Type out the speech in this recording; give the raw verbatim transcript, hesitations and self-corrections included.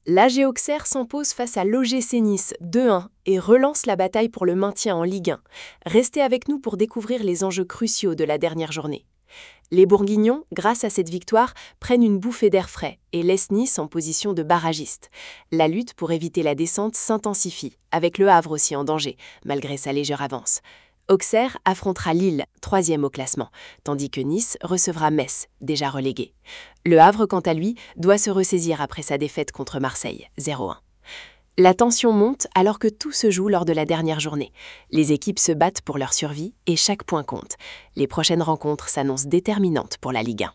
L'A G Auxerre s'impose face à l'O G C Nice deux un et relance la bataille pour le maintien en Ligue un. Restez avec nous pour découvrir les enjeux cruciaux de la dernière journée. Les Bourguignons, grâce à cette victoire, prennent une bouffée d'air frais et laissent Nice en position de barragiste. La lutte pour éviter la descente s'intensifie, avec le Havre aussi en danger, malgré sa légère avance. Auxerre affrontera Lille, troisième au classement, tandis que Nice recevra Metz, déjà relégué. Le Havre, quant à lui, doit se ressaisir après sa défaite contre Marseille, zéro un. La tension monte alors que tout se joue lors de la dernière journée. Les équipes se battent pour leur survie et chaque point compte. Les prochaines rencontres s'annoncent déterminantes pour la Ligue un.